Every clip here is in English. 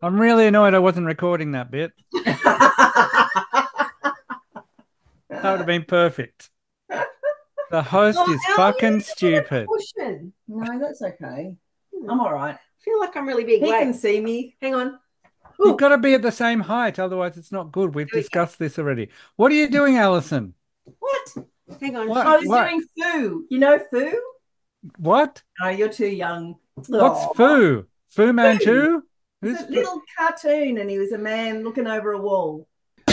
I'm really annoyed I wasn't recording that bit. That would have been perfect. The host Oh, is Al, you fucking need to put a stupid. cushion. No, that's okay. I'm all right. I feel like I'm really big. He Wait, can see me. hang on. You've Oh, got to be at the same height, otherwise it's not good. We've there we go. discussed this already. What are you doing, Alison? What? Hang on. What? I was What? doing foo. You know foo? What? Oh, you're too young. What's Oh, Fu? Fu foo. Manchu? It's Who's a Fu? little cartoon, and he was a man looking over a wall.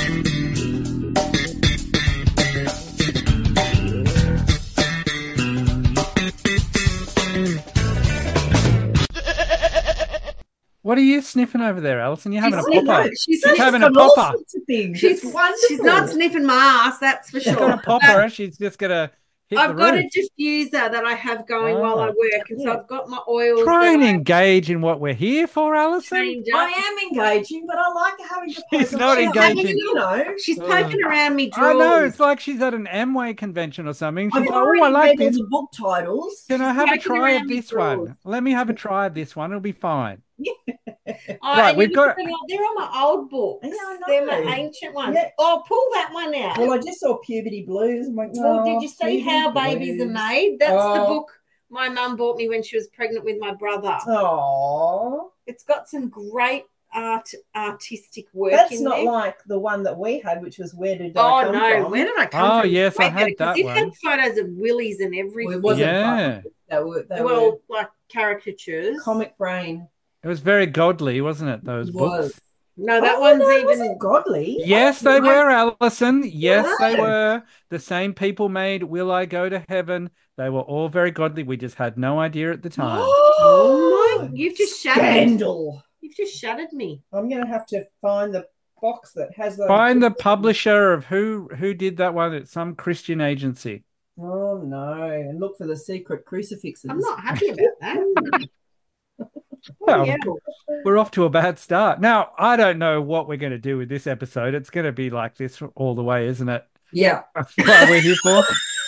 What are you sniffing over there, Alison? You're having a She's I don't know. popper. sniffing. She's She's having a got all popper. sorts of things. She's It's wonderful. she's not sniffing my ass, that's for She's got a sure. popper. She's just gonna hit the I've got a roof. diffuser that I have going while I Oh. work, and so Yeah. I've got my oils Try that and I engage in what we're here for, Alison. change I up. am engaging, but I like having to She's poke not around. engaging. You know, She's Uh, poking around me I know. drawers. It's like she's at an Amway convention or something. I've She's like, oh, I already like read all this. the book titles. Can I She's have a poking try of around me this drawers. one? Let me have a try of this one. It'll be fine. Oh, Right, and you we've need to got. bring up, they're on my old books. Yeah, I They're know. my ancient ones. Yeah. Oh, pull that one out. Well, I just saw Puberty Blues. I'm like, Well, oh, did you see Puberty how babies are Blues. made? That's the Oh. book my mum bought me when she was pregnant with my brother. Oh, It's got some great artistic work that's in not there. like the one that we had, which was Where Did I Oh Come no, From? where did I come Oh, from? yes, I Way better, had 'cause that it had one. photos of willies and Well, everything. it wasn't Yeah. fun. They were Well, like caricatures. Comic Brain. It was very godly, wasn't it? Those It was. books. No, that Oh, one's no, it even. wasn't godly. Yes, they were, Alison. Yes, they No. were. The same people made Will I Go to Heaven. They were all very godly. We just had no idea at the time. Oh my! You've just shattered. Scandal. You've just shattered me. I'm going to have to find the box that has those. Find the books. publisher of who did that one. It's some Christian agency. Oh, no. And look for the secret crucifixes. I'm not happy about that. Well, Yeah. we're off to a bad start. Now, I don't know what we're going to do with this episode. It's going to be like this all the way, isn't it? Yeah. That's what we're here for.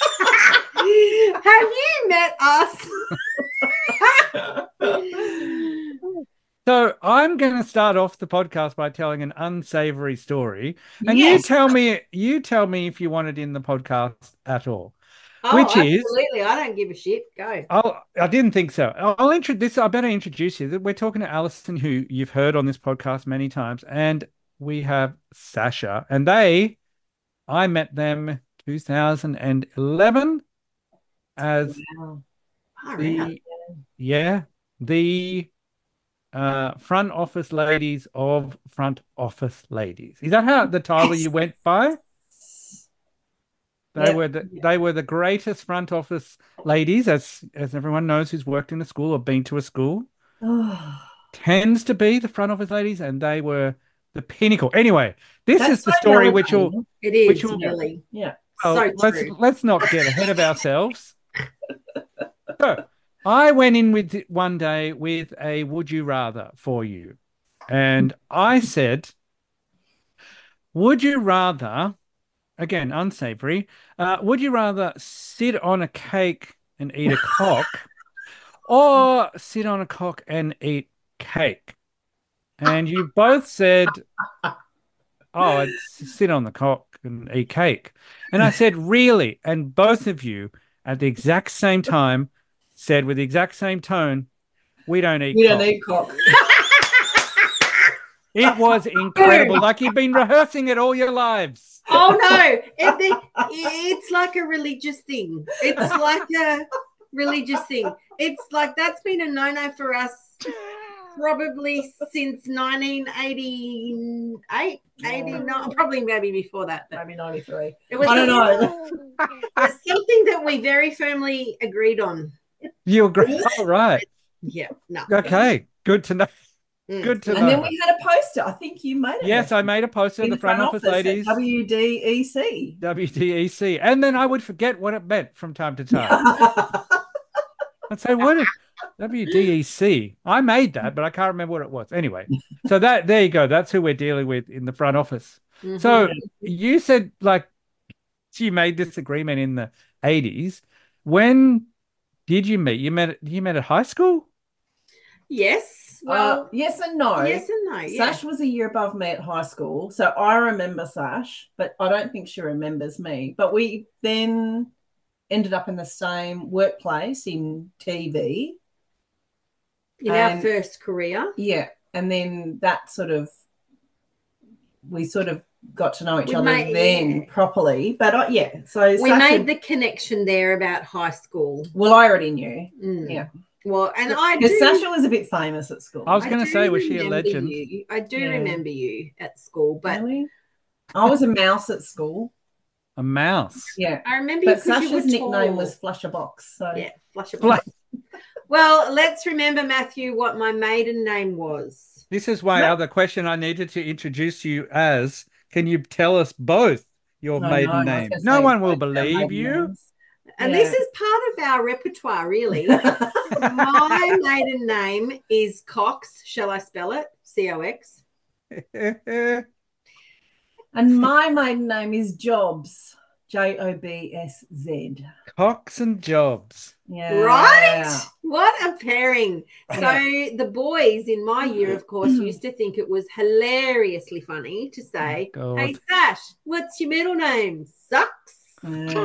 Have you met us? So I'm going to start off the podcast by telling an unsavory story, and Yes. you tell me if you want it in the podcast at all. Oh, Which is- absolutely. I don't give a shit. Go. I didn't think so. I'll introduce. I better introduce you. We're talking to Alison, who you've heard on this podcast many times, and we have Sasha, and I met them 2011 as Wow. Far out. the front office ladies of Front Office Ladies. Is that how the title you went by? They were the greatest front office ladies, as everyone knows who's worked in a school or been to a school. Tends to be the front office ladies, and they were the pinnacle. Anyway, this That's is the so story which will. relevant. It is Which will- really Yeah. Well, so true. let's not get ahead of ourselves. So I went in with one day with a would you rather for you. And I said, would you rather, again, unsavory, would you rather sit on a cake and eat a cock or sit on a cock and eat cake? And you both said, oh, I'd sit on the cock and eat cake. And I said, really? And both of you at the exact same time said with the exact same tone, we don't eat We cock. don't eat cock. It was incredible. Like you've been rehearsing it all your lives. Oh no, it's like a religious thing. It's like a religious thing. It's like that's been a no-no for us probably since 1988, 89, probably maybe before that. But Maybe 93. it was I don't know. it was something that we very firmly agreed on. You agree? Oh, right. Yeah, no. Okay. Good to know. Mm. Good to And then know. we had a poster. I think you made it. Yes, I made a poster of in the front office at ladies, WDEC. WDEC. And then I would forget what it meant from time to time. I'd say, what is WDEC? I made that, but I can't remember what it was. Anyway, so there you go. That's who we're dealing with in the front office. Mhm. So you said like you made this agreement in the 80s. When did you meet? You met at high school? Yes, Well, yes and no. yes and no. Yeah. Sash was a year above me at high school, so I remember Sash, but I don't think she remembers me. But we then ended up in the same workplace in TV. In our first career. Yeah, and then that we sort of got to know each other properly. But so we made the connection there about high school. Well, I already knew. Yeah. Well, and Sasha was a bit famous at school. I was going to say, was she a legend? I do remember you at school, but really? I was a mouse at school. A mouse? Yeah. I remember but Sasha's nickname was Flusherbox. So yeah, Flusherbox. Well, let's remember, Matthew, what my maiden name was. This is my other question I needed to introduce you as. Can you tell us both your maiden name? No one will believe you. Names. And this is part of our repertoire, really. My maiden name is Cox. Shall I spell it? C-O-X. And my maiden name is Jobs. J-O-B-S-Z. Cox and Jobs. Yeah. Right? What a pairing. So the boys in my year, of course, used to think it was hilariously funny to say, hey, Sash, what's your middle name? Sucks.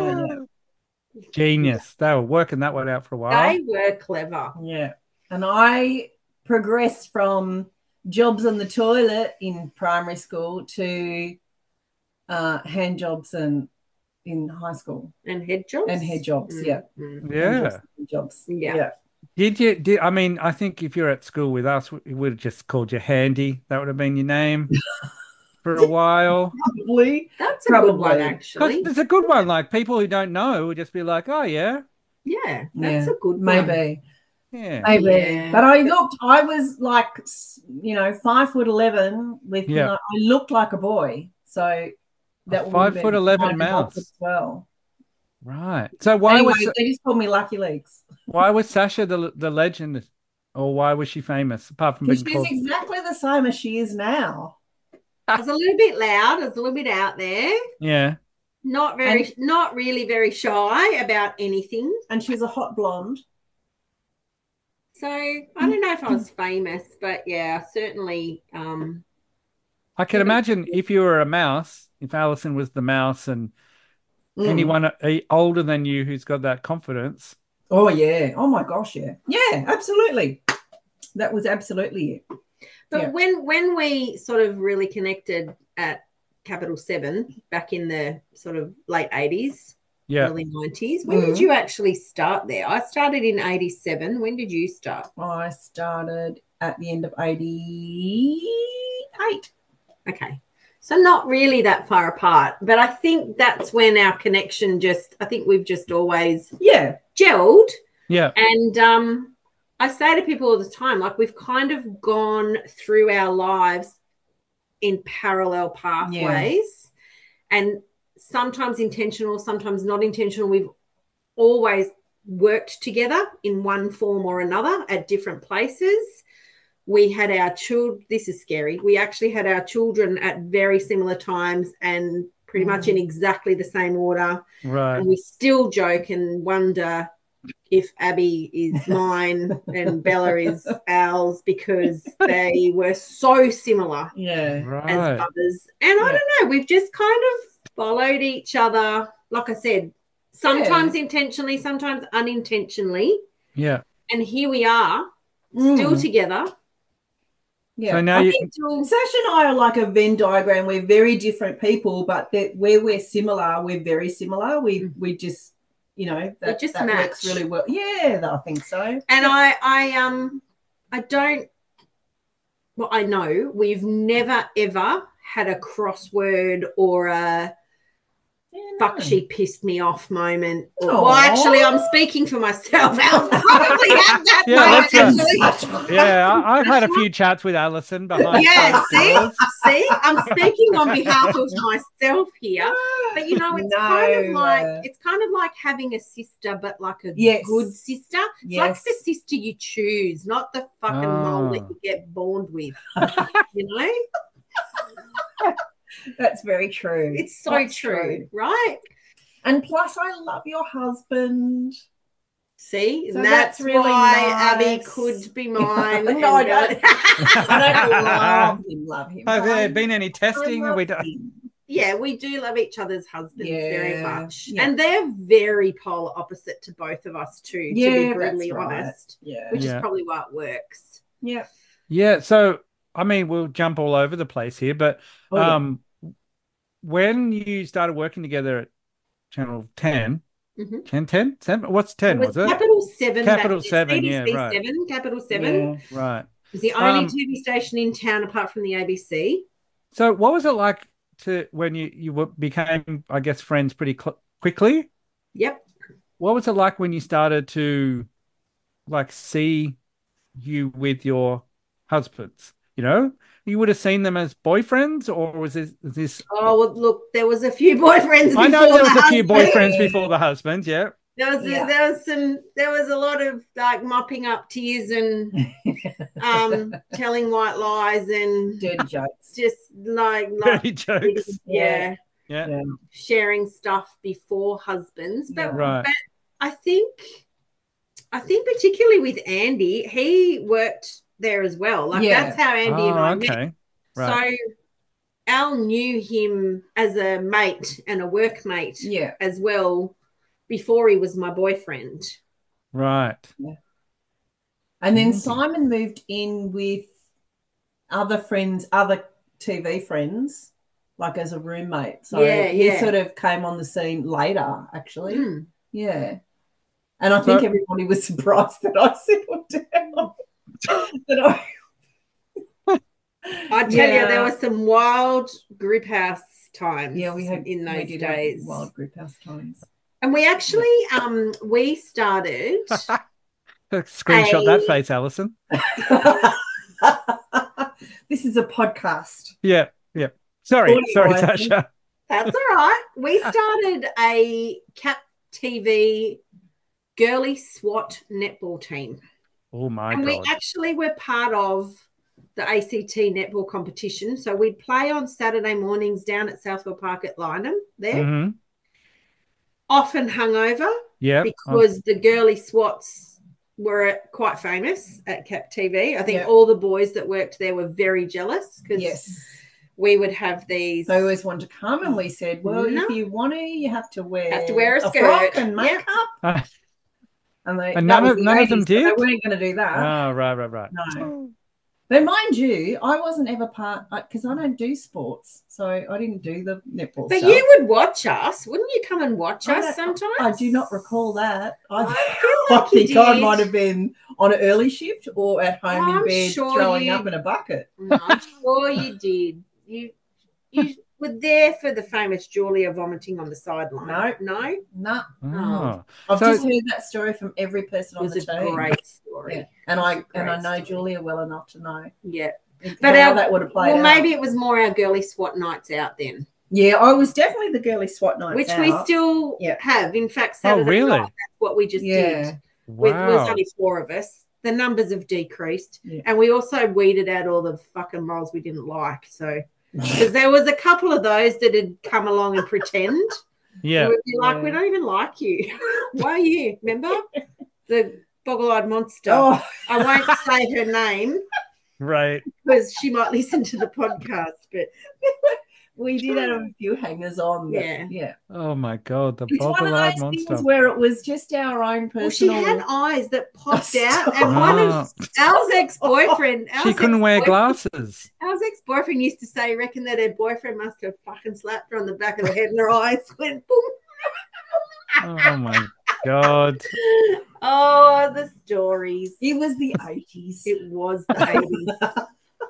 Genius. They were working that one out for a while. They were clever. Yeah. And I progressed from jobs on the toilet in primary school to hand jobs in high school. And head jobs? And head jobs, yeah. Yeah. Jobs. Yeah. I mean, I think if you're at school with us, we would have just called you Handy. That would have been your name for a while. Probably. That's a good one, actually. It's a good one. Like, people who don't know would just be like, oh, yeah. Yeah, that's a good one. Maybe. Yeah. Maybe. Yeah. But I was like, 5'11" with, I looked like a boy. So that 5'11" mouse as well. Right. So why was they just called me Lucky Legs? Why was Sasha the legend, or why was she famous apart from being called? She's exactly the same as she is now. It's a little bit loud. It's a little bit out there. Yeah. Not really very shy about anything. And she's a hot blonde. So I don't know if I was famous, but yeah, certainly. I can imagine if you were a mouse, if Alison was the mouse, and anyone older than you who's got that confidence. Oh yeah! Oh my gosh! Yeah! Yeah! Absolutely. That was absolutely it. But when we sort of really connected at Capital 7 back in the sort of late 80s, early 90s, when did you actually start there? I started in 87. When did you start? I started at the end of 88. Okay. So not really that far apart, but I think that's when our connection I think we've just always gelled. Yeah. And I say to people all the time, like, we've kind of gone through our lives in parallel pathways, and sometimes intentional, sometimes not intentional. We've always worked together in one form or another at different places. We had our children. This is scary. We actually had our children at very similar times and pretty much in exactly the same order. Right. And we still joke and wonder if Abby is mine and Bella is Al's, because they were so similar as brothers. And I don't know, we've just kind of followed each other, like I said, sometimes intentionally, sometimes unintentionally. Yeah. And here we are, still together. Yeah. So now I think Sash and I are like a Venn diagram. We're very different people, but where we're similar, we're very similar. We just, that works really well. Yeah, I think so. And I know we've never ever had a crossword or a fuck, she pissed me off moment. Well, actually, I'm speaking for myself. I'll probably have that moment. I've had a few chats with Alison behind. Yeah, see, I'm speaking on behalf of myself here. But it's kind of like having a sister, but like a good sister. It's like the sister you choose, not the fucking mole that you get born with. That's very true. It's so true, right? And plus, I love your husband. See, So that's that's really why nice. Abby could be mine. No, and I go- don't. I don't love him. Have but there I- been any I testing? Have love we done? him. Yeah, we do love each other's husbands very Yeah, much. yeah. And they're very polar opposite to both of us too, to Yeah, be brutally that's right. honest. Yeah. Which Yeah. is probably why it works. Yeah. Yeah. So, I mean, we'll jump all over the place here, but Oh, yeah. when you started working together at Channel 10, Mhm. 10, 7? What's 10, It was Capital 7. Capital back then. 7, yeah, CBC right. 7, Capital 7. Yeah. Right. It was the only Um, TV station in town apart from the ABC. So what was it like when you became, I guess, friends pretty quickly? Yep. What was it like when you started to like see you with your husbands? You know, you would have seen them as boyfriends, or was this? Oh, well, look, there was a few boyfriends before I know there was the a few husband. boyfriends before the husbands. Yeah. There was a lot of like mopping up tears and telling white lies and Dirty jokes. just like Dirty jokes. yeah, Yeah. sharing stuff before husbands. But, Right. but I think particularly with Andy, he worked there as well. Like Yeah. that's how Andy and I met. Okay. Right. So Al knew him as a mate and a workmate Yeah. as well before he was my boyfriend. Right. And then Mhm. Simon moved in with other friends, other TV friends, like as a roommate. So he sort of came on the scene later, actually. Mm. Yeah. And I think everybody was surprised that I settled down. I tell you, there were some wild group house times. Yeah, we had in those did days. have wild group house times. And we actually we started Screenshot that face, Alison. This is a podcast. Yeah. Yeah. Sorry, Audio. Tasha. That's all right. We started a Cap TV girly SWAT netball team. Oh my And God. we actually were part of the ACT netball competition. So we'd play on Saturday mornings down at Southwell Park at Lynham there. Mm-hmm. Often hungover. Yeah. Because the girly SWATs were quite famous at Cap TV. I think Yep. all the boys that worked there were very jealous because Yes. we would have these. They always wanted to come, and we said, well, No. if you want to, you have to wear a skirt. frock and makeup. Uh, And And none of them 80s, so did? They weren't going to do that. Oh, right. No. But mind you, I wasn't ever part, because I don't do sports. So I didn't do the netball But stuff. you would watch us. Wouldn't you come and watch I us don't- sometimes? I do not recall that. I feel like you think I did. might have been on an early shift or at home in I'm bed sure throwing you- up in a bucket. No, I'm sure you did. You were there for the famous Julia vomiting on the sideline. No. No? Oh. I've So- just heard that story from every person It on was the a team. great story. Yeah. And I Great know story. Julia well enough to know But how our- that would have played Well, out. maybe it was more our girly SWAT nights out then, Yeah, I was definitely the girly SWAT nights which out. we still Yeah. have. In fact, Saturday really? night, that's what we just Yeah. did. With Wow. only 4 of us. The numbers have decreased. Yeah. And we also weeded out all the fucking moles we didn't like. So, because there was a couple of those that had come along and pretend. Yeah. And we'd be like, Yeah. we don't even like you. Why are you? Remember? The boggle-eyed monster. Oh, I won't say her name Right. because she might listen to the podcast. But we did have a few hangers on. Yeah. Oh my God. The It's one of boggle-eyed those monster. things where it was just our own well, she personal. had eyes that popped Stop. out. And one of Ah, Al's ex-boyfriend. she couldn't wear glasses. Al's ex-boyfriend used to say, reckon that her boyfriend must have fucking slapped her on the back of the head and her eyes went boom. Oh my God. Oh, the stories. It was the 80s. It was the 80s.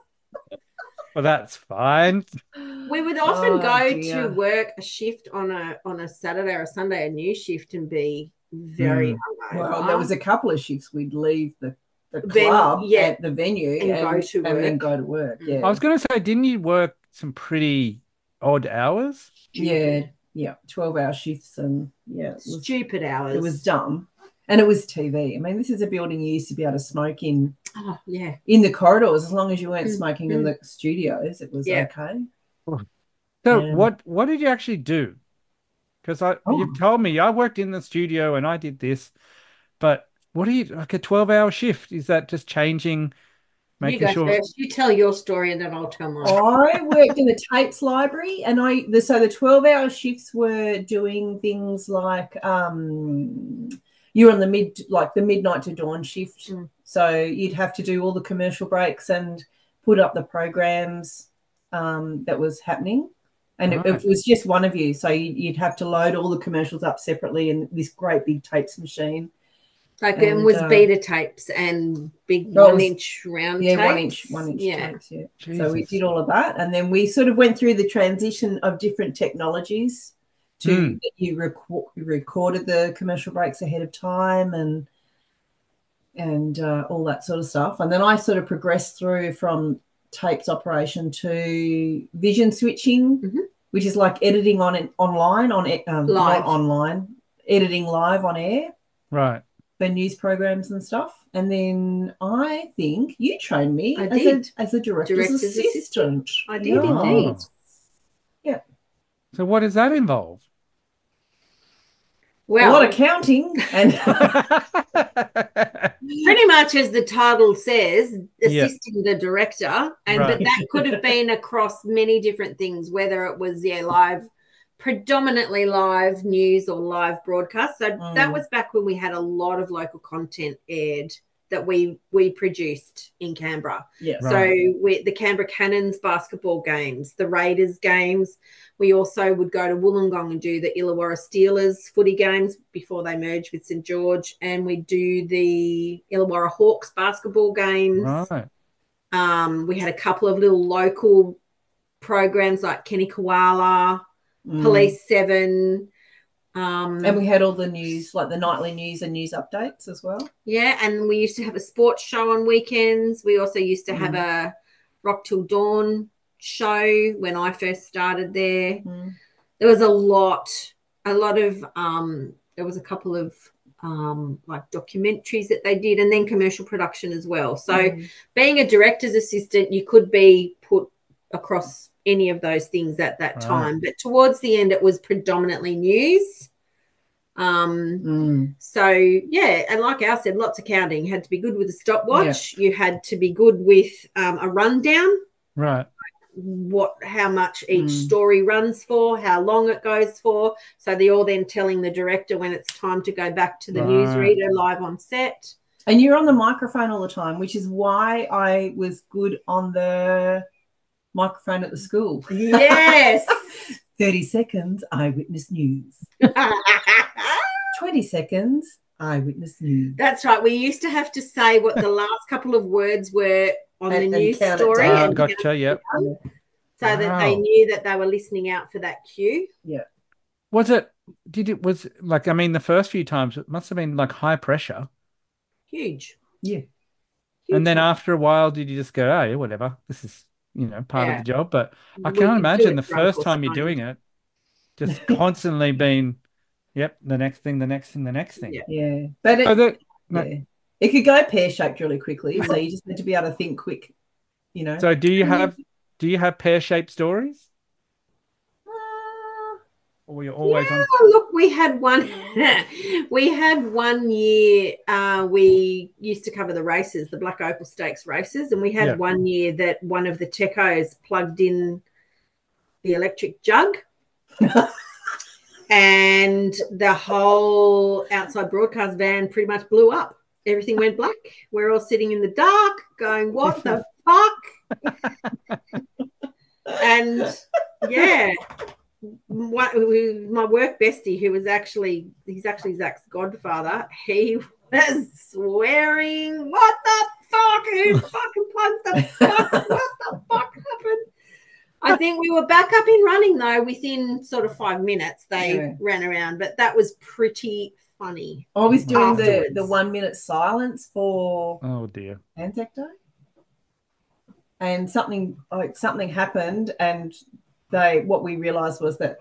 Well, that's fine. We would often Oh, go dear. to work a shift on a Saturday or a Sunday, a new shift, and be very hungover. Well, there was a couple of shifts we'd leave the Ven- club yeah. at the venue And go to and then work. go to work. Yeah. I was going to say, didn't you work some pretty odd hours? Yeah, 12-hour shifts and Stupid hours. it was dumb. And it was TV. I mean, this is a building you used to be able to smoke in yeah. the corridors as long as you weren't Mm, smoking in the studios. It was Yeah. okay. So Yeah. what did you actually do? Because Oh. you've told me I worked in the studio and I did this. But what do you like a 12-hour shift? Is that just changing, You making go sure? first. You tell your story and then I'll tell mine. I worked in the tapes library, and so the 12-hour shifts were doing things like you're on the midnight to dawn shift. So you'd have to do all the commercial breaks and put up the programs that was happening. And it was just one of you. So you'd have to load all the commercials up separately in this great big tapes machine. Like it was beta tapes and big 1-inch round tapes. 1-inch tapes, yeah. Jesus. So we did all of that. And then we sort of went through the transition of different technologies to that you recorded the commercial breaks ahead of time and all that sort of stuff. And then I sort of progressed through from tapes operation to vision switching, which is like editing not online, editing live on air. Right. The news programs and stuff. And then I think you trained me as a director's assistant. I did indeed. Yeah. So what does that involve? Well, a lot of counting and pretty much as the title says, assisting the director. But that could have been across many different things, whether it was predominantly live news or live broadcast. So that was back when we had a lot of local content aired that we produced in Canberra. Yeah. So the Canberra Cannons basketball games, the Raiders games. We also would go to Wollongong and do the Illawarra Steelers footy games before they merged with St George, and we do the Illawarra Hawks basketball games. Right. We had a couple of little local programs like Kenny Koala, Police 7. And we had all the news, like the nightly news and news updates as well. Yeah, and we used to have a sports show on weekends. We also used to have a Rock Till Dawn show when I first started there. There was a lot of there was a couple of like documentaries that they did, and then commercial production as well. So being a director's assistant, you could be put across any of those things at that time, but towards the end it was predominantly news. So yeah, and like I said, lots of counting. You had to be good with a stopwatch. You had to be good with a rundown, right? How much each story runs for, how long it goes for. So they're all then telling the director when it's time to go back to the newsreader live on set. And you're on the microphone all the time, which is why I was good on the microphone at the school. Yes. 30 seconds, eyewitness news. 20 seconds, eyewitness news. That's right. We used to have to say what the last couple of words were on the news story. Gotcha, yep. So that they knew that they were listening out for that cue. Yeah. The first few times it must have been like high pressure. Huge. Yeah. And then after a while, did you just go, oh, yeah, whatever, this is, part of the job? But I can't imagine the first time you're doing it, just constantly being, the next thing. Yeah. But it could go pear-shaped really quickly. So you just need to be able to think quick, So do you have pear-shaped stories? Or you're always on? Look, we had one. We had 1 year. We used to cover the races, the Black Opal Stakes races, and we had 1 year that one of the techos plugged in the electric jug, and the whole outside broadcast van pretty much blew up. Everything went black. We're all sitting in the dark, going, "What the fuck?" And my work bestie, he's actually Zach's godfather, he was swearing, "What the fuck? Who fucking plugged the fuck? What the fuck happened?" I think we were back up and running though within sort of 5 minutes. They ran around, but that was pretty funny. I was doing the 1 minute silence for Anzac Day, and something happened, and what we realised was that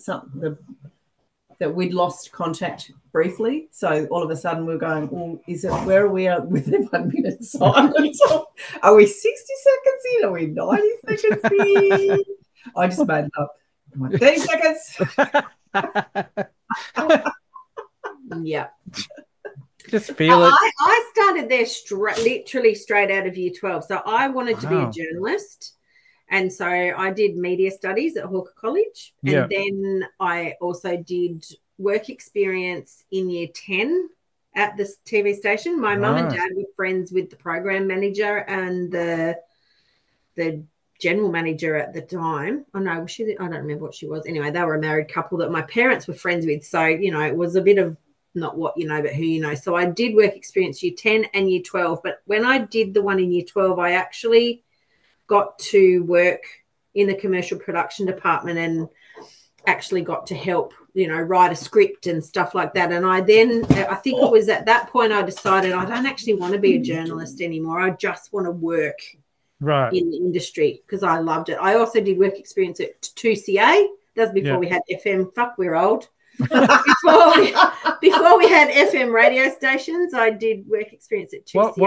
that we'd lost contact briefly. So all of a sudden we're going, well, where are we at with the 1 minute silence? Are we 60 seconds in? Are we 90 seconds in? I just made it up. 30 seconds. Yeah. Just feel it. I started there literally straight out of year 12. So I wanted to be a journalist. And so I did media studies at Hawker College. And then I also did work experience in year 10 at this TV station. My mum and dad were friends with the program manager and the general manager at the time. Oh, no, I don't remember what she was. Anyway, they were a married couple that my parents were friends with. So, you know, it was a bit of not what you know, but who you know. So I did work experience year 10 and year 12. But when I did the one in year 12, I actually got to work in the commercial production department and actually got to help, you know, write a script and stuff like that. And I think it was at that point I decided I don't actually want to be a journalist anymore. I just want to work in the industry because I loved it. I also did work experience at 2CA. That was before we had FM. Fuck, we're old. before we had FM radio stations, I did work experience at 2CA.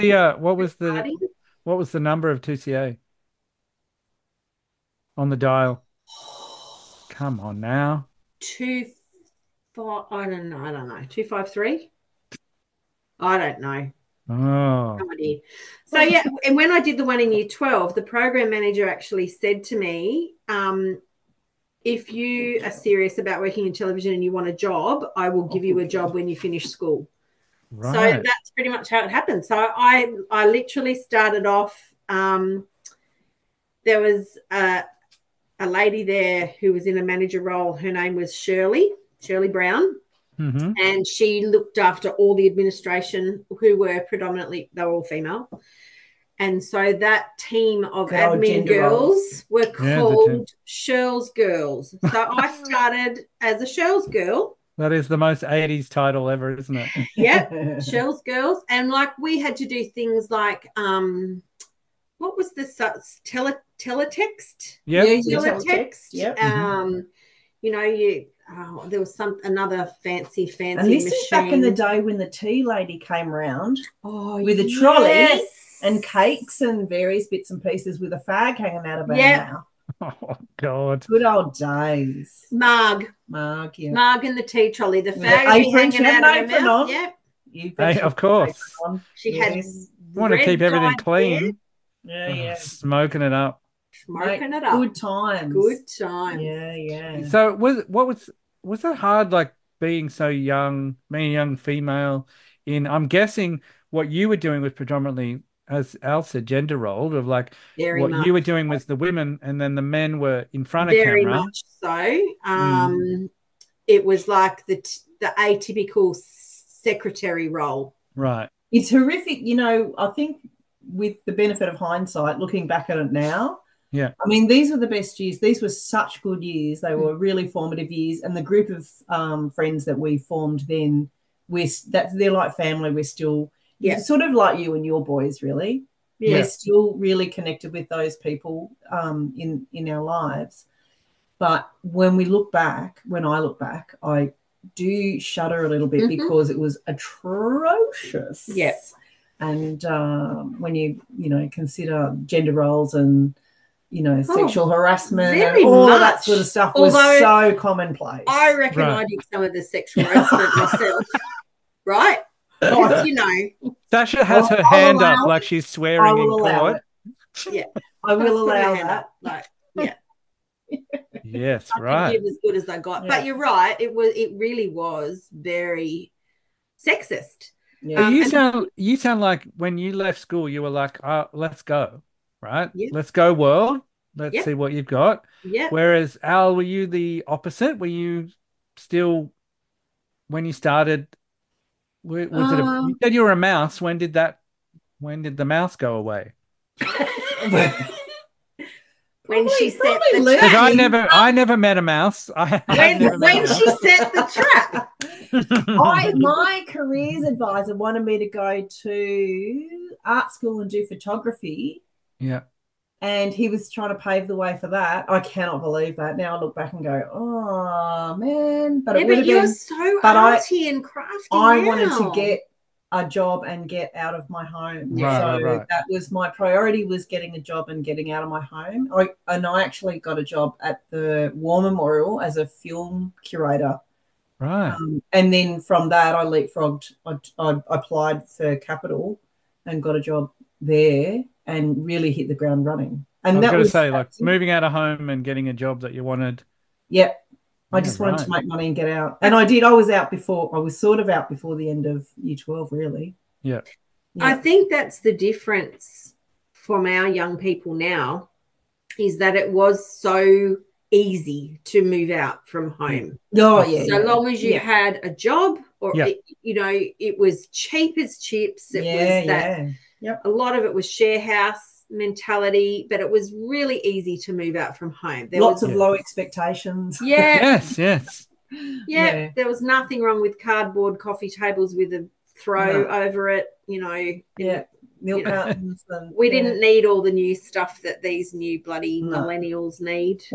What was the number of 2CA on the dial? Come on now. 253. I don't know. Oh. No idea. So yeah, and when I did the one in year 12, the program manager actually said to me, if you are serious about working in television and you want a job, I will give you a job when you finish school. Right. So that's pretty much how it happened. So I literally started off, there was a lady there who was in a manager role. Her name was Shirley Brown. Mm-hmm. And she looked after all the administration who were predominantly, they were all female. And so that team of admin girls were called Shirl's Girls. So I started as a Shirl's Girl. That is the most 80s title ever, isn't it? Yeah, Shirl's Girls. And like we had to do things like, what was this? Teletext? Yeah. Teletext. Yep. You know, there was another fancy and this machine. Is back in the day when the tea lady came round with a trolley and cakes and various bits and pieces with a fag hanging out of her mouth. Oh, God. Good old days. Marg, yeah. Marg in the tea trolley. The fag hanging out of her mouth. Yep. Hey, of course. She had want to keep everything clean. Yeah. Smoking it up. Good times. Yeah. So was that hard, like being so young, being a young female I'm guessing what you were doing was predominantly, as Al said, gender role of like what you were doing was the women and then the men were in front of camera. Very much so. It was like the atypical secretary role. Right. It's horrific. You know, I think with the benefit of hindsight, looking back at it now, I mean, these were the best years. These were such good years. They were really formative years. And the group of friends that we formed then, they're like family. We're still sort of like you and your boys, really. Yeah. We're still really connected with those people in our lives. But when I look back, I do shudder a little bit because it was atrocious. Yes. And when you consider gender roles and sexual harassment and all of that sort of stuff was so commonplace. I reckon I did some of the sexual harassment myself, right? Because, Sasha has her hand up like she's swearing in court. Yeah, I will allow that. Yes, right. It was as good as I got. Yeah. But you're right. It really was very sexist. Yeah. You sound like when you left school, you were like, let's go. Right? Yep. Let's go, world. Let's see what you've got. Yeah. Whereas, Al, were you the opposite? Were you still, when you started, was it you said you were a mouse. When did the mouse go away? When she set the trap. Because I never met a mouse. When she set the trap. My careers advisor wanted me to go to art school and do photography. Yeah. And he was trying to pave the way for that. I cannot believe that. Now I look back and go, oh, man. But it would have been so arty and crafty. I wanted to get a job and get out of my home. Right. That was my priority, was getting a job and getting out of my home. I actually got a job at the War Memorial as a film curator Right. And then from that, I leapfrogged. I applied for Capital and got a job there and really hit the ground running. And I was that going to was, say, like, moving out of home and getting a job that you wanted. yeah, I Yeah, just wanted to right. make money and get out. And I did. I was sort of out before the end of year 12, really. Yeah. I think that's the difference from our young people now, is that it was so easy to move out from home. Oh, yeah. So long as you had a job, or Yeah. it was cheap as chips. It was that a lot of it was share house mentality, but it was really easy to move out from home. There Lots was of low expectations. Yeah. Yes. Yeah. There was nothing wrong with cardboard coffee tables with a throw over it, Milk cartons. And, we didn't need all the new stuff that these new bloody millennials need.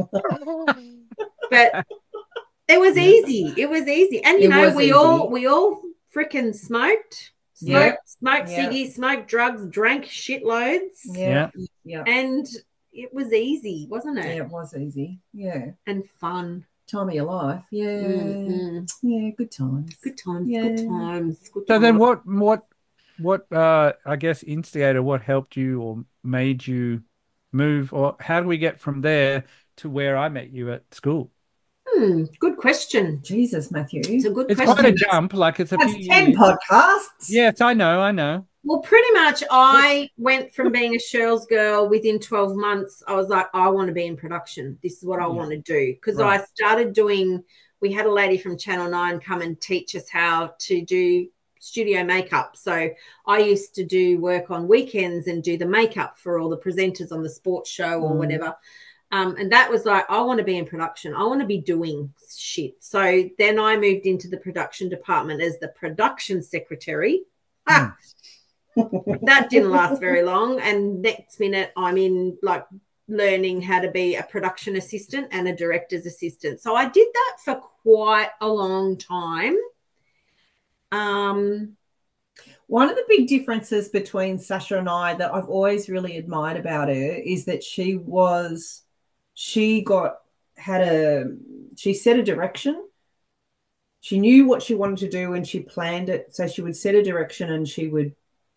But it was easy. It was easy. And we all freaking smoked ciggies, smoked drugs, drank shitloads. Yeah. And it was easy, wasn't it? Yeah, it was easy. Yeah. And fun. Time of your life. Yeah. Mm-hmm. Yeah, good times. Good times. Yeah. Good times. So then what I guess instigated, what helped you or made you move, or how do we get from there to where I met you at school? Good question. Jesus, Matthew. It's a good it's question. Quite a jump. Like it's a That's few 10 years. podcasts. Yes, I know. Well, pretty much I went from being a Shirl's girl. Within 12 months, I was like, I want to be in production. This is what I want to do. Because I started we had a lady from Channel 9 come and teach us how to do studio makeup. So I used to do work on weekends and do the makeup for all the presenters on the sports show or whatever. And that was like, I want to be in production. I want to be doing shit. So then I moved into the production department as the production secretary. That didn't last very long. And next minute I'm in like learning how to be a production assistant and a director's assistant. So I did that for quite a long time. One of the big differences between Sasha and I that I've always really admired about her is that she set a direction. She knew what she wanted to do and she planned it. So she would set a direction and she would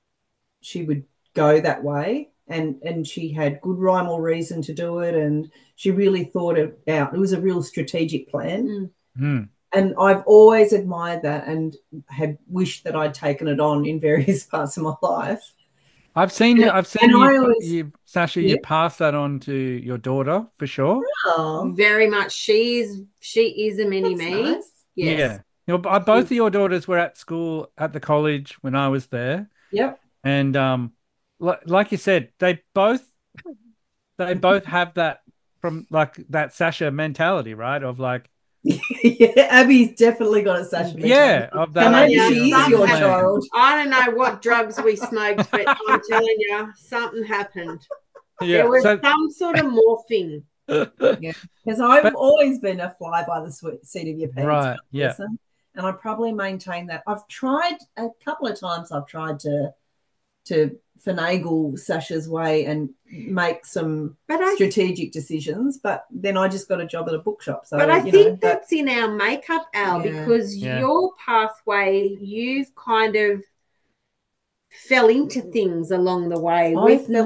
go that way. And she had good rhyme or reason to do it. And she really thought it out. It was a real strategic plan. And I've always admired that and had wished that I'd taken it on in various parts of my life. I've seen you, Sasha, you pass that on to your daughter for sure. Oh. Very much. She is a mini me. Nice. Yes. Yeah. Both of your daughters were at school at the college when I was there. Yep. And like you said, they both have that from like that Sasha mentality, right? Of like, yeah, Abby's definitely got a Sasha mentality. Yeah, of that. Maybe she is your child. I don't know what drugs we smoked, but I'm telling you, something happened. Yeah, there was some sort of morphing. Yeah, because I've always been a fly by the seat of your pants. Right. Yeah. Person, and I probably maintain that. I've tried a couple of times. I've tried to finagle Sasha's way and make some strategic decisions, but then I just got a job at a bookshop. So, but I think that's in our makeup, Al, because your pathway, you've kind of fell into things along the way with no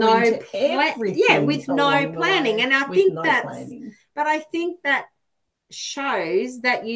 planning. And I think but I think that shows that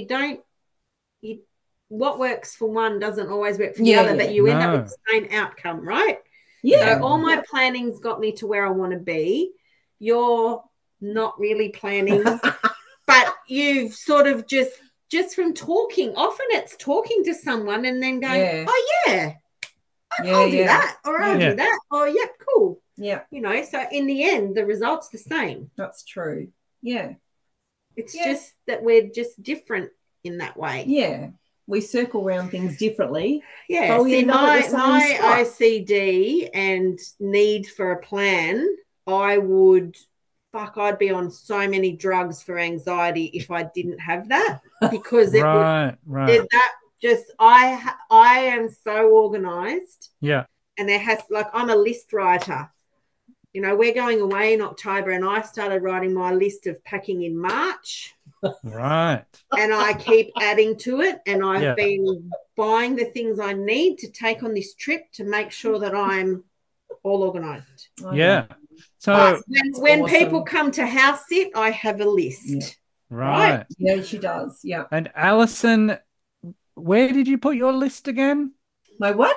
what works for one doesn't always work for the other, but you end up with the same outcome, right? Yeah. So all my planning's got me to where I want to be. You're not really planning, but you've sort of just from talking. Often it's talking to someone and then going, I'll do that, or I'll do that. Oh, yeah, cool. Yeah. So in the end, the result's the same. That's true. Yeah. It's just that we're just different in that way. Yeah. We circle around things differently. Yeah. See, my OCD and need for a plan, I'd be on so many drugs for anxiety if I didn't have that, because I am so organized. Yeah. And I'm a list writer. We're going away in October and I started writing my list of packing in March. Right. and I keep adding to it. And I've Yeah. been buying the things I need to take on this trip to make sure that I'm all organized. I Yeah. know. So But when awesome. people come to house sit, I have a list. Yeah. right. Yeah, she does. Yeah. And Alison, where did you put your list again? My what?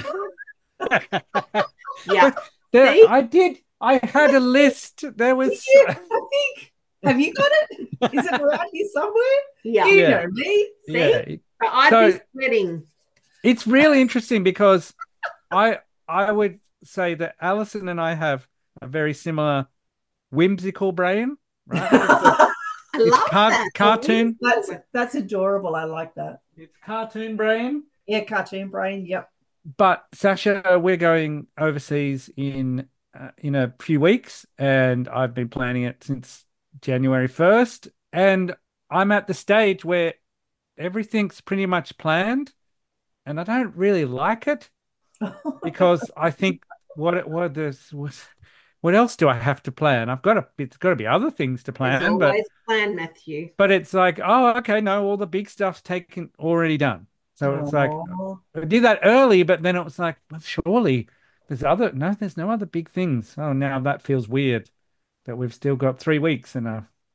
Yeah. There, See? I had a list. There was Yeah, I think. Have you got it? Is it around here somewhere? Yeah. You Yeah. know me. See? yeah. But I'd So- be sweating. It's really interesting because I would say that Alison and I have a very similar whimsical brain, right? I It's love that. cartoon. That's adorable. I like that. It's cartoon brain. Yeah, cartoon brain. Yep. But Sasha, we're going overseas in a few weeks, and I've been planning it since January 1st, and I'm at the stage where everything's pretty much planned, and I don't really like it because I think what else do I have to plan? It's got to be other things to There's plan, but always plan, Matthew. it's like, oh, okay, no, all the big stuff's already done. So it's like Aw. I did that early, but then it was like, well, surely there's no other big things. Oh, now that feels weird that we've still got 3 weeks and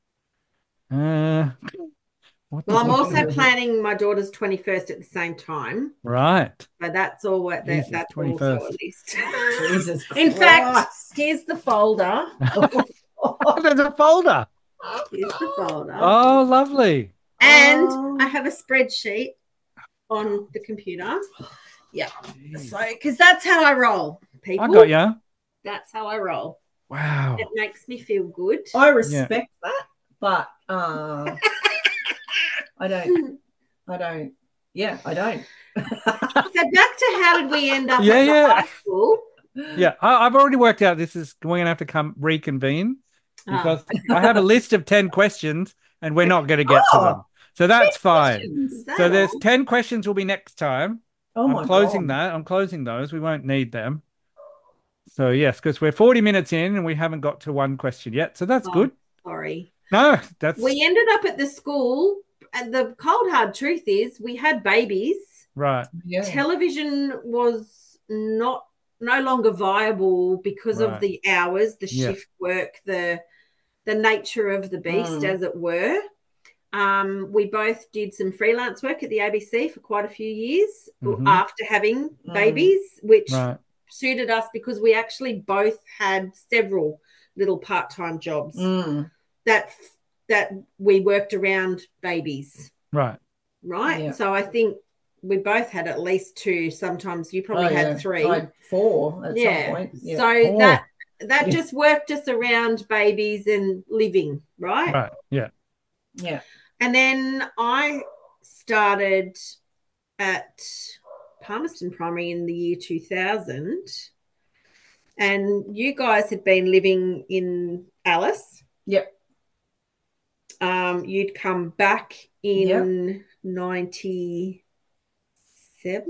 what Well, I'm do we also do? planning my daughter's 21st at the same time. Right. But that's all what Jesus, that's 21st. also a list. Jesus In fact, Christ. here's the folder. There's a folder. Here's the folder. Oh, lovely. And Oh. I have a spreadsheet on the computer. Yeah. Jeez. So, because that's how I roll, people. I got ya. That's how I roll. Wow. It makes me feel good. I respect that, but I don't. Yeah, I don't. So back to how did we end up Yeah, at the yeah. high school? Yeah, I've already worked out we're gonna have to reconvene because I have a list of 10 questions and we're not going to get to them. So that's fine. Is that So there's all? 10 questions will be next time. Oh my I'm closing God. that. I'm closing those. We won't need them. So yes, because we're 40 minutes in and we haven't got to one question yet. So that's Oh, good. Sorry. No, that's We ended up at the school, and the cold hard truth is we had babies. right. Yeah. Television was no longer viable because Right. of the hours, the Yeah. shift work, the nature of the beast, as it were. We both did some freelance work at the ABC for quite a few years Mhm. after having babies, which Right. suited us because we actually both had several little part-time jobs Mm. that we worked around babies, Right. right? Yeah. So I think we both had at least 2. Sometimes you probably had 3. I had 4 at Yeah. some point. Yeah. So Oh. that Yeah. just worked us around babies and living, right? Right. Yeah. Yeah. And then I started at Palmerston Primary in the year 2000. And you guys had been living in Alice. Yep. You'd come back in 97?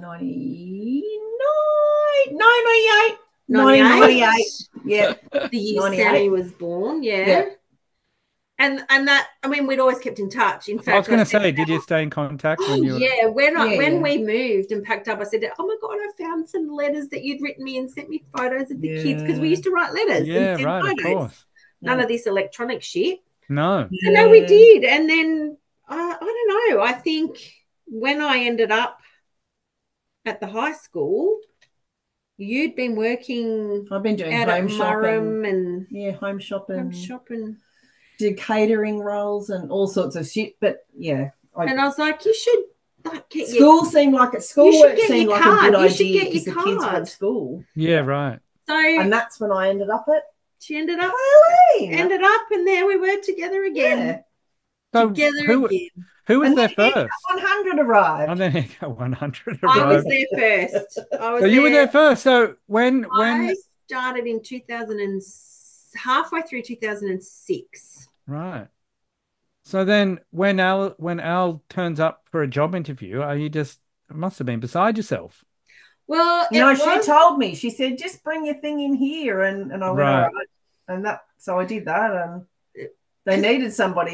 99? No, 98. 98. 98. Yeah. The year 98. Sammy was born, yeah. Yeah. And that, I mean, we'd always kept in touch. In fact, I was going to said say, did you stay in contact when you were? yeah, when Yeah. we moved and packed up, I said, "Oh my God, I found some letters that you'd written me and sent me photos of the kids because we Yeah. used to write letters Yeah, and send right, of photos. course. None of this electronic shit. No. So no, we did. And then I don't know. I think when I ended up at the high school, you'd been working I've been doing out home at shopping. Murrum and Yeah, home shopping. home shopping. Did catering roles and all sorts of shit. But yeah, And I was like, you should like get your school seemed like You schoolwork should get seemed your like a good card. You should idea get because the your kids card. had school. Yeah, right. So And that's when I ended up at she ended up Eileen. and there we were together again. Yeah. So Together who again. was And there then first? 100 arrived. And then you go 100 I was arrived. there first. I was So you were there first. So when I started in 2000 and halfway through 2006. right. So then when Al turns up for a job interview, are you just it must have been beside yourself. Well, No, it she was, told me. She said, "Just bring your thing in here," and I went, Right. "All right." And so I did that, and they needed somebody.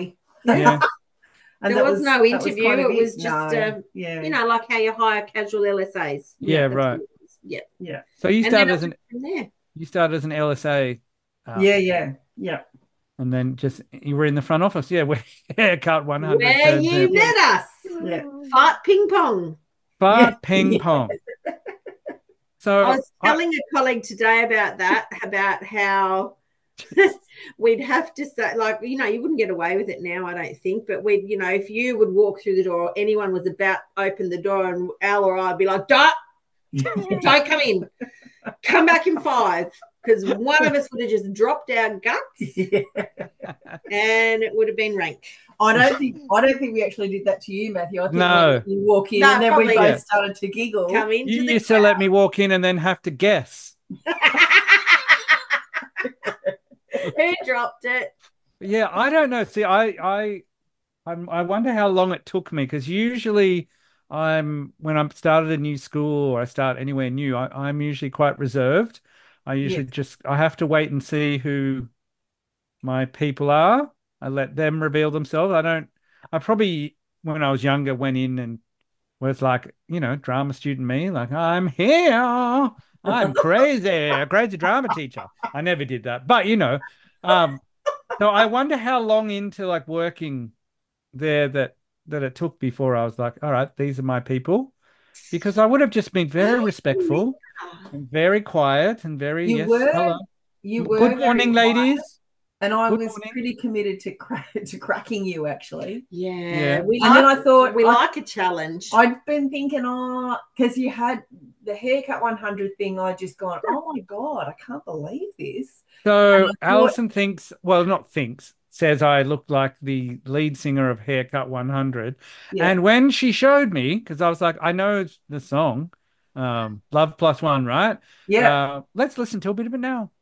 Yeah. And There was no that interview. quite a It bit. was just, yeah, you know, like how you hire casual LSAs. Yeah, That's right. what it was. Yeah. yeah, So you And then started it as went an from there. LSA. yeah. And then just you were in the front office. Yeah, where Haircut 100 Where turns you out. met us. Yeah. Fart ping pong. Fart ping pong. So I was telling a colleague today about that, about how we'd have to say, like, you know, you wouldn't get away with it now, I don't think, but we'd, you know, if you would walk through the door or anyone was about to open the door and Al or I'd be like, don't come in. Come back in 5. Because one of us would have just dropped our guts and it would have been rank. I don't think we actually did that to you, Matthew. I think No. you walk in and then we both started to giggle. Come into you the used to let me walk in and then have to guess. Who dropped it? Yeah, I don't know. See, I wonder how long it took me, because usually when I started a new school or I start anywhere new, I'm usually quite reserved. I usually I have to wait and see who my people are. I let them reveal themselves. I probably, when I was younger, went in and was like, you know, drama student me, like, I'm here. I'm crazy, a crazy drama teacher. I never did that. But, you know, so I wonder how long into like working there that it took before I was like, all right, these are my people. Because I would have just been very respectful and very quiet and very, hello. You were Good morning, ladies. And I was pretty committed to cracking you, actually. Yeah. Then I thought we like a challenge. I'd been thinking, because you had the Haircut 100 thing. I just gone, oh my God, I can't believe this. So Alison says I look like the lead singer of Haircut 100. Yeah. And when she showed me, because I was like, I know the song, Love Plus One, right? Yeah. Let's listen to a bit of it now.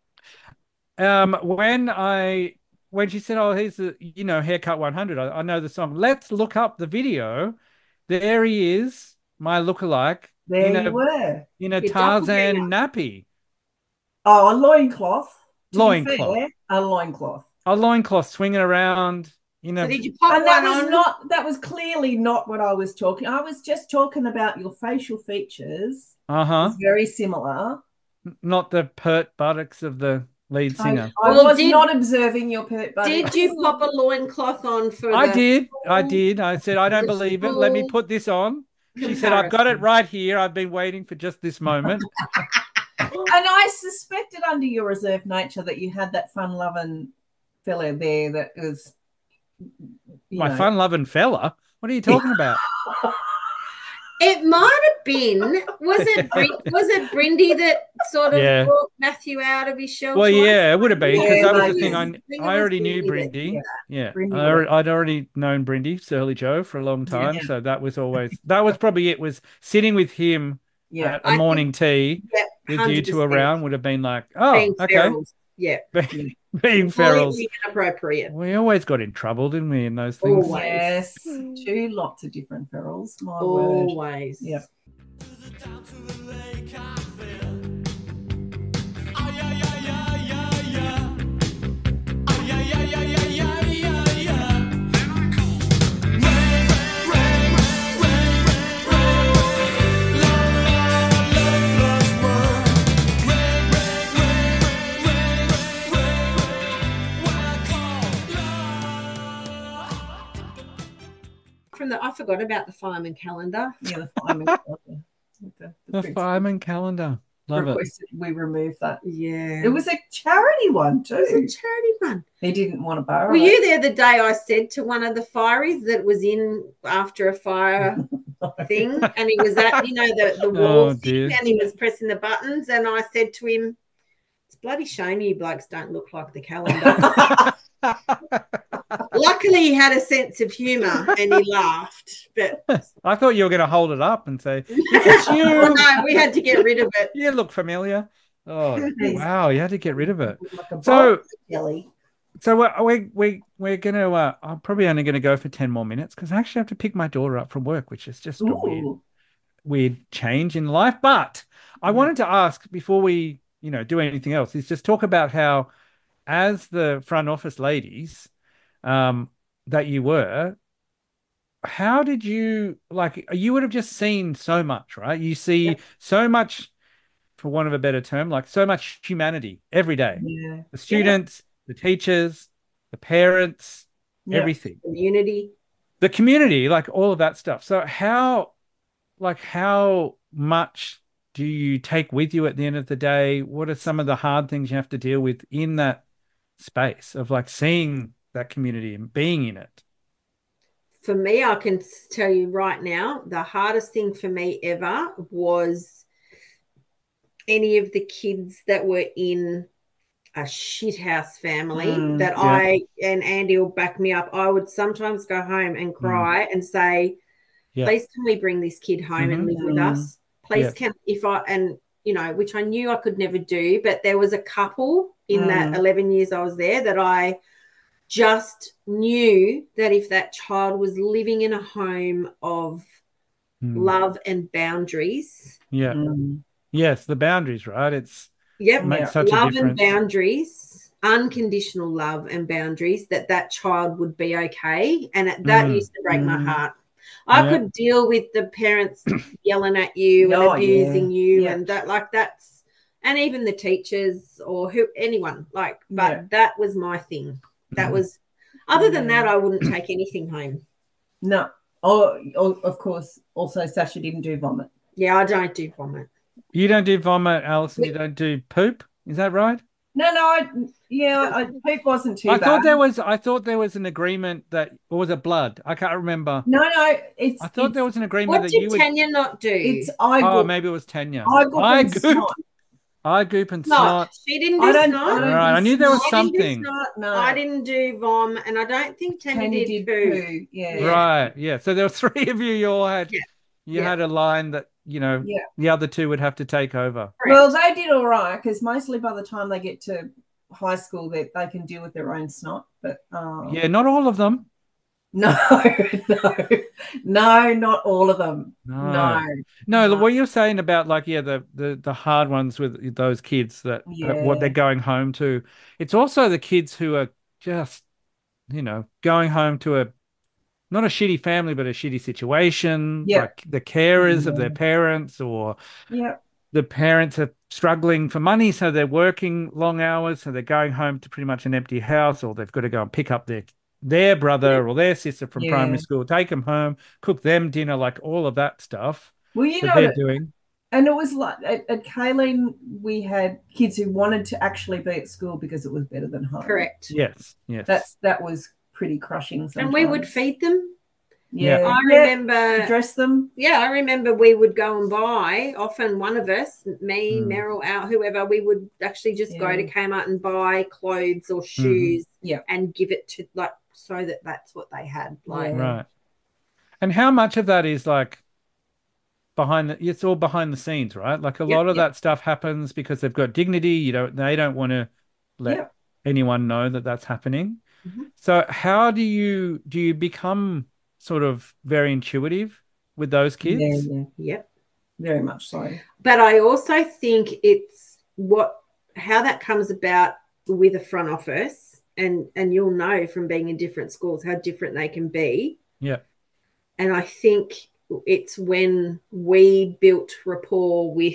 When she said, oh, here's the, you know, Haircut 100, I know the song. Let's look up the video. There he is, my lookalike. There you were. In a Tarzan nappy. Oh, a loincloth. Loincloth. A loincloth. A loincloth swinging around. You know, so did you pop that was clearly not what I was talking. I was just talking about your facial features. It's very similar. Not the pert buttocks of the lead singer. I was not observing your pert buttocks. Did you pop a loincloth on for I did. I said, I don't believe it. Let me put this on. She said, I've got it right here. I've been waiting for just this moment. And I suspected under your reserved nature that you had that fun-loving fella there that was... My fun-loving fella? What are you talking about? It might have been. Was it Brindy that sort of brought Matthew out of his shelter? Well, yeah, it would have been, because that was the thing. I already knew Brindy. I'd already known Brindy, Surly Joe, for a long time. Yeah. So that was probably it, was sitting with him at a morning tea with you two around would have been like, oh, okay. Ferals. Yeah. Being ferals. Inappropriate. We always got in trouble, didn't we, in those things? Always. Yes. 2 lots of different ferals. My always. Word. Yep. I forgot about the fireman calendar. Yeah, the fireman calendar. The fireman calendar. Love it. We removed that. Yeah. It was a charity one too. It was a charity one. He didn't want to borrow Were you there the day I said to one of the fireys that was in after a fire thing, and he was at, you know, the wall thing, and he was pressing the buttons, and I said to him, it's bloody shame you blokes don't look like the calendar. Luckily, he had a sense of humour and he laughed. But I thought you were going to hold it up and say, "It's you." Well, no, we had to get rid of it. You look familiar. Oh, wow! You had to get rid of it. Like so we're going to. I'm probably only going to go for 10 more minutes because I actually have to pick my daughter up from work, which is just a weird change in life. But I wanted to ask before we, do anything else, is just talk about how, as the front office ladies, that you were, how did you, like, you would have just seen so much, right? You see so much, for want of a better term, like so much humanity every day. Yeah. The students, the teachers, the parents, Yeah. everything. Community. The community, like all of that stuff. So how much do you take with you at the end of the day? What are some of the hard things you have to deal with in that space of like seeing that community and being in it? For me, I can tell you right now, the hardest thing for me ever was any of the kids that were in a shithouse family that I, and Andy will back me up, I would sometimes go home and cry and say, please can we bring this kid home and live with us? Please can, and which I knew I could never do, but there was a couple in that 11 years I was there that I just knew that if that child was living in a home of love and boundaries. Yes, the boundaries, right? Makes such love a difference. And boundaries, unconditional love and boundaries, that child would be okay. And that used to break my heart. I could deal with the parents yelling at you and abusing you and that's, and even the teachers or anyone, but that was my thing. That was, other than that, I wouldn't take anything home. No. Oh, of course, also Sasha didn't do vomit. Yeah, I don't do vomit. You don't do vomit, Alison. You don't do poop. Is that right? No. Poop wasn't too bad. I thought there was an agreement that, or was it blood? I can't remember. No. I thought there was an agreement that you would. What did Tanya not do? It's eye goop. Oh, maybe it was Tanya. Eye goop and snot. She didn't do snot. Right, I knew there was something. No. I didn't do vom, and I don't think Tanya did poo. Yeah. Right, yeah. So there were three of you. You all had. You had a line that the other two would have to take over. Well, they did all right because mostly by the time they get to high school, they can deal with their own snot. But not all of them. No, not all of them. No. What you're saying about the hard ones with those kids that what they're going home to. It's also the kids who are just going home to not a shitty family, but a shitty situation. Like the carers of their parents, or the parents are struggling for money, so they're working long hours, so they're going home to pretty much an empty house, or they've got to go and pick up their brother or their sister from primary school, take them home, cook them dinner, like all of that stuff. Well, they're doing. And it was like at Kaylin, we had kids who wanted to actually be at school because it was better than home. Correct. Yes. That was pretty crushing sometimes. And we would feed them. I remember dress them. I remember we would go and buy, often one of us, me, Meryl, out, whoever, we would actually just go to Kmart and buy clothes or shoes and give it to so that's what they had. Right. And how much of that is it's all behind the scenes, right? Like a lot of that stuff happens because they've got dignity. They don't want to let anyone know that that's happening. So how do you become sort of very intuitive with those kids? Very much so. But I also think it's how that comes about with a front office, and you'll know from being in different schools how different they can be. And I think it's when we built rapport with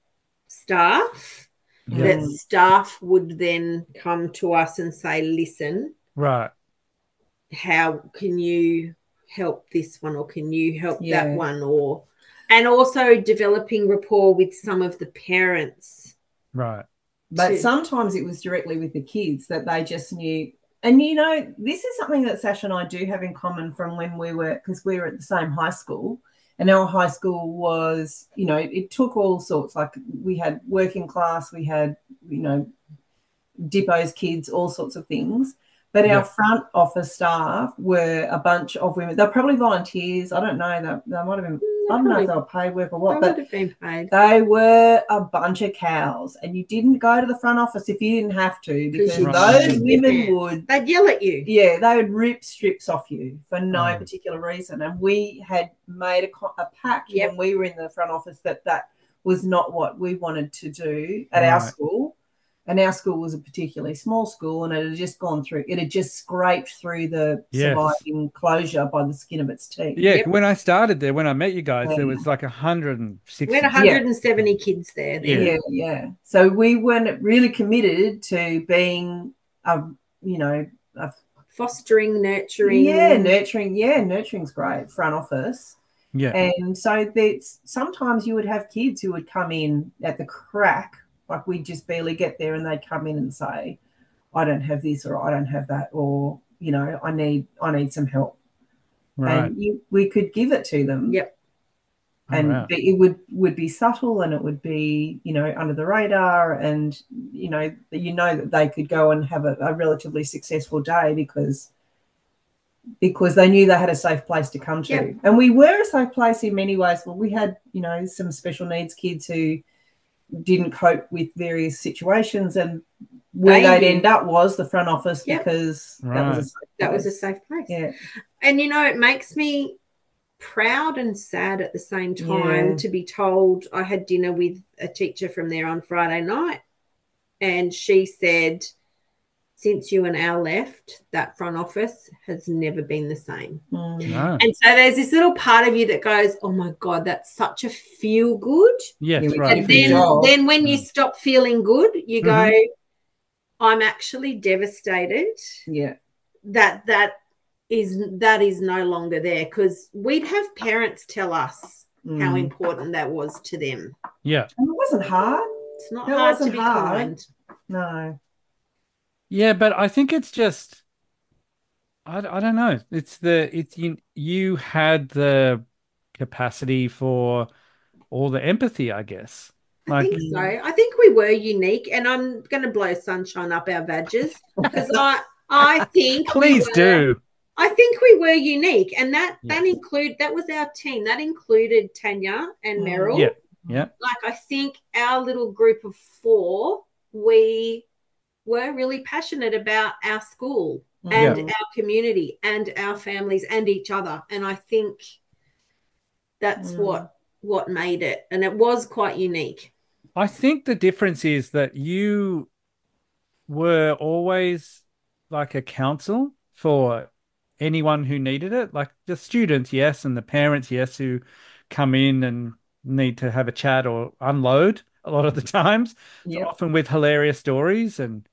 staff that staff would then come to us and say, listen, right, how can you help this one, or can you help that one, and also developing rapport with some of the parents. Right. But sometimes it was directly with the kids that they just knew. And, this is something that Sasha and I do have in common from when because we were at the same high school, and our high school was, it took all sorts. Like we had working class, we had, Dippo's kids, all sorts of things. But our front office staff were a bunch of women. They're probably volunteers. I don't know. They might have been. I don't know if they were paid work or what. But been paid. They were a bunch of cows, and you didn't go to the front office if you didn't have to, because those women they'd yell at you. Yeah, they would rip strips off you for no particular reason. And we had made a pact when we were in the front office that was not what we wanted to do at our school. And our school was a particularly small school, and it had just scraped through the surviving closure by the skin of its teeth. Yeah, when I started there, when I met you guys, there was like 160. We had 170 kids there. Yeah. So we weren't really committed to being fostering, nurturing. Nurturing's great, front office. Yeah. And so sometimes you would have kids who would come in at the crack, like we'd just barely get there, and they'd come in and say, I don't have this, or I don't have that, or, I need some help. Right. And we could give it to them. Yep. And it would be subtle, and it would be, under the radar, and, that they could go and have a relatively successful day because they knew they had a safe place to come to. Yep. And we were a safe place in many ways. Well, we had, some special needs kids who didn't cope with various situations, and where they'd end up was the front office because that was a safe place. Yeah. And, it makes me proud and sad at the same time to be told. I had dinner with a teacher from there on Friday night, and she said, since you and Al left, that front office has never been the same. No. And so there's this little part of you that goes, oh my God, that's such a feel good. Yes, right. And then when you stop feeling good, you go, I'm actually devastated. Yeah. That is no longer there, because we'd have parents tell us how important that was to them. Yeah. And it wasn't hard. It's not hard to be kind. No. Yeah, but I think it's just, I don't know. You had the capacity for all the empathy, I guess. I think so. I think we were unique, and I'm going to blow sunshine up our badges because I think please do. I think we were unique, and that was our team. That included Tanya and Meryl. Yeah, yeah. Like, I think our little group of 4, we were really passionate about our school and our community and our families and each other, and I think that's what made it, and it was quite unique. I think the difference is that you were always like a counsel for anyone who needed it, like the students, yes, and the parents, yes, who come in and need to have a chat or unload a lot of the times, often with hilarious stories. And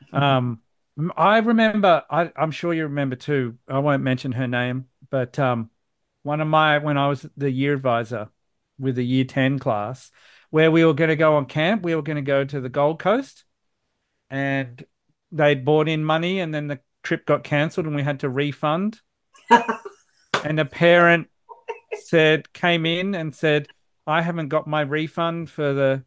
I remember, I'm sure you remember too, I won't mention her name, but when I was the year advisor with the year 10 class, where we were going to go on camp, we were going to go to the Gold Coast, and they'd bought in money, and then the trip got cancelled and we had to refund. And the parent came in and said, I haven't got my refund for the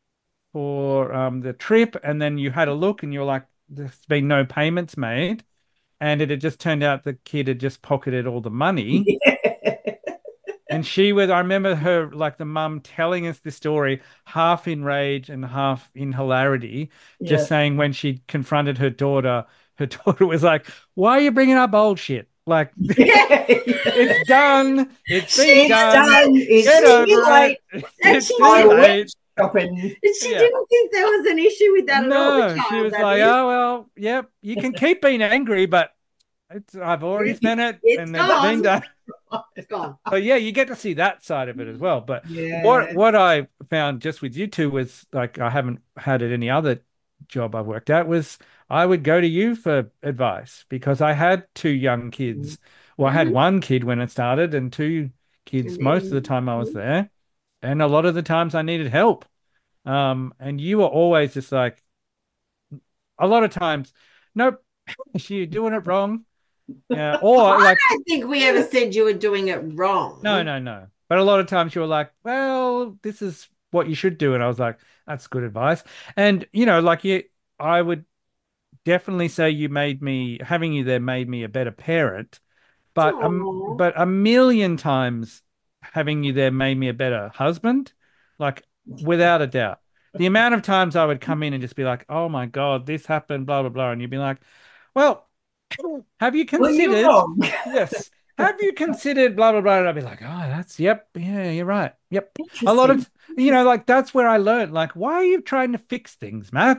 trip. And then you had a look and you're like, there's been no payments made. And it had just turned out the kid had just pocketed all the money. And I remember her, like the mum, telling us the story, half in rage and half in hilarity, just saying when she confronted her daughter was like, why are you bringing up old shit? Like, it's done. It's been done. Get over it. It's too late. She didn't think there was an issue with that at all. No, she was like, oh, well, yep, you can keep being angry, but I've already spent it, and it's been done. It's gone. So yeah, you get to see that side of it as well. But what I found just with you two was, like, I haven't had at any other job I've worked at, was I would go to you for advice because I had 2 young kids. Well, I had 1 kid when it started and 2 kids most of the time I was there. And a lot of the times I needed help. And you were always just like, a lot of times, nope, you're doing it wrong. Or I don't think we ever said you were doing it wrong. No. But a lot of times you were like, well, this is what you should do. And I was like, that's good advice. And, I would definitely say having you there made me a better parent. But a million times having you there made me a better husband, like, without a doubt. The amount of times I would come in and just be like, oh my God, this happened, blah, blah, blah. And you'd be like, well, have you considered? Yes. Have you considered blah, blah, blah? And I'd be like, oh, you're right. Yep. A lot of, like, that's where I learned, like, why are you trying to fix things, Matt?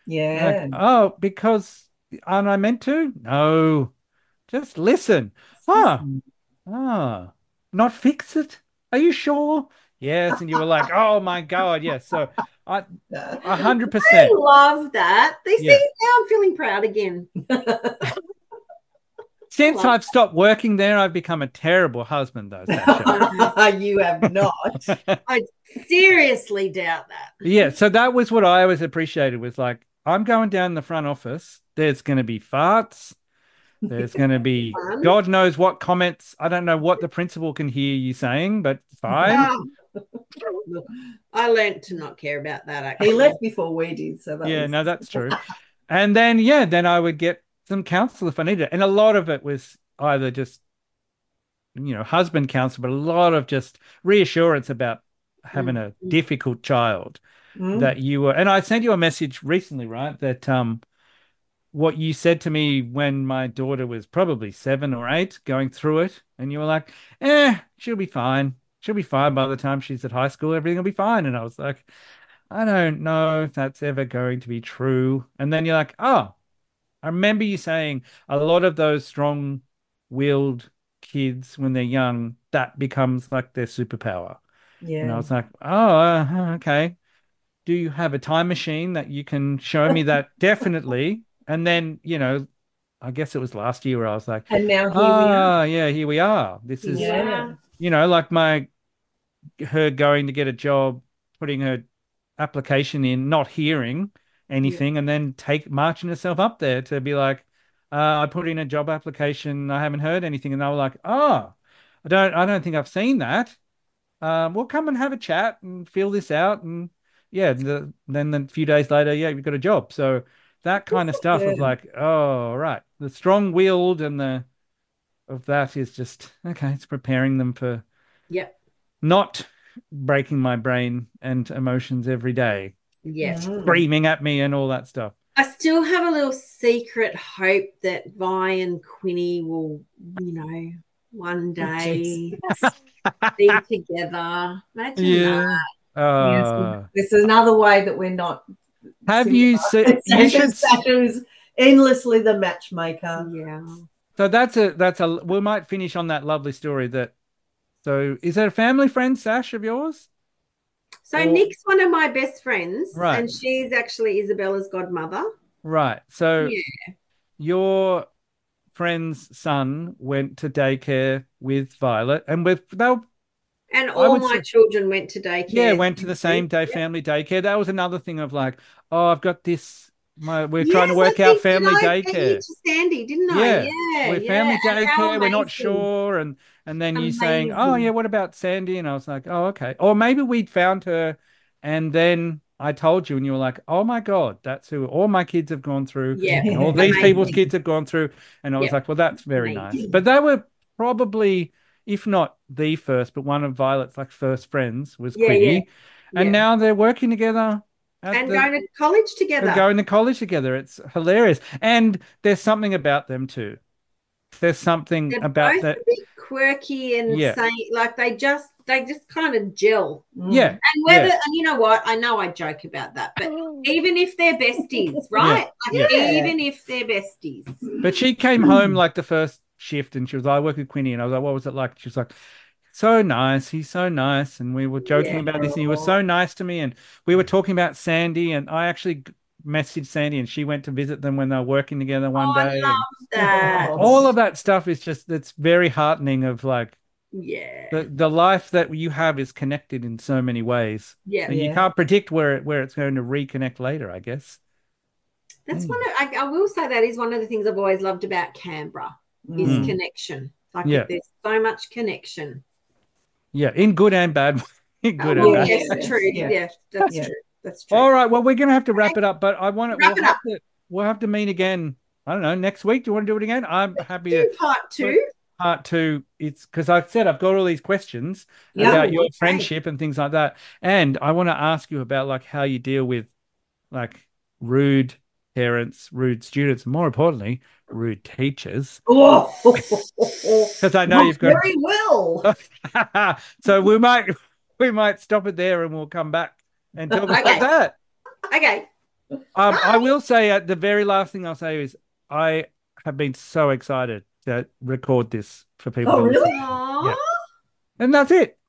Yeah. oh, because aren't I meant to? No, just listen. Ah, not fix it. Are you sure? Yes. And you were like, oh my God, yes. So I I 100%. love that. They Yeah. see now I'm feeling proud again. Since I've stopped working there, I've become a terrible husband, though, Sasha. You have not. I seriously doubt that. Yeah, so that was what I always appreciated was like, I'm going down the front office. There's going to be farts. There's going to be Fun. God knows what comments. I don't know what the principal can hear you saying, but fine. Look, I learned to not care about that. Actually, He left before we did, so that Yeah, was... no, that's true. And then, then I would get some counsel if I needed it. And a lot of it was either just, husband counsel, but a lot of just reassurance about having a difficult child that you were. And I sent you a message recently, right? That what you said to me when my daughter was probably 7 or 8 going through it. And you were like, she'll be fine. She'll be fine by the time she's at high school. Everything will be fine. And I was like, I don't know if that's ever going to be true. And then you're like, oh, I remember you saying a lot of those strong-willed kids when they're young, that becomes like their superpower. Yeah. And I was like, oh, okay. Do you have a time machine that you can show me that? Definitely. And then, I guess it was last year where I was like, and now here we are. Yeah, here we are. This is, Yeah. like her going to get a job, putting her application in, not hearing anything, and then marching herself up there to be like, I put in a job application, I haven't heard anything. And they were like, oh, I don't think I've seen that. We'll come and have a chat and feel this out. And then a few days later, you've got a job. So that kind of stuff of like, oh, right. The strong-willed and of that is just, okay, it's preparing them for not breaking my brain and emotions every day. Yeah. Screaming at me and all that stuff. I still have a little secret hope that Vi and Quinny will, one day be together. Imagine that. This is another way that we're not. Have you seen? Sasha's endlessly the matchmaker. Yeah. So that's a. We might finish on that lovely story. So is that a family friend, Sash, of yours? So Nick's one of my best friends, right? And she's actually Isabella's godmother. Right. So your friend's son went to daycare with Violet, and and all my children went to daycare. Yeah, went to the same day family daycare. That was another thing of like, oh, I've got this. We're trying to work out family daycare. To Sandy, didn't I? Yeah, we're family daycare. We're not sure, and then you saying, oh yeah, what about Sandy? And I was like, oh okay. Or maybe we'd found her, and then I told you, and you were like, oh my God, that's who all my kids have gone through. Yeah, and all these people's kids have gone through. And I was like, well, that's very nice. But they were probably, if not the first, but one of Violet's like first friends was Quinny. And now they're working together. And going to college together. It's hilarious. And there's something about them too. There's something They're about both that. A bit quirky and saying, like they just kind of gel. Yeah. And and you know what? I know I joke about that, but even if they're besties, right? Even if they're besties. But she came home like the first shift and she was like, I work with Quinny. And I was like, what was it like? She was like, so nice. He's so nice. And we were joking about this and he was so nice to me. And we were talking about Sandy and I actually messaged Sandy and she went to visit them when they were working together one day. I love that. All of that stuff is just, it's very heartening of like, the life that you have is connected in so many ways. Yeah. And you can't predict where it's going to reconnect later, I guess. That's I will say that is one of the things I've always loved about Canberra is connection. Like there's so much connection. Yeah, in good and bad. In good and bad. Yes, true. Yeah, that's true. That's true. All right. Well, we're going to have to wrap it up, but I want to. We'll have to meet again. I don't know, next week. Do you want to do it again? I'm happy to part two. Part two. It's because I said I've got all these questions about your friendship and things like that, and I want to ask you about like how you deal with like rude parents, rude students, and more importantly, rude teachers. Because I know you've got very well. So we might stop it there and we'll come back and talk about that. Okay. I will say the very last thing I'll say is I have been so excited to record this for people Oh, to listen really? to. Aww. Yeah. And that's it.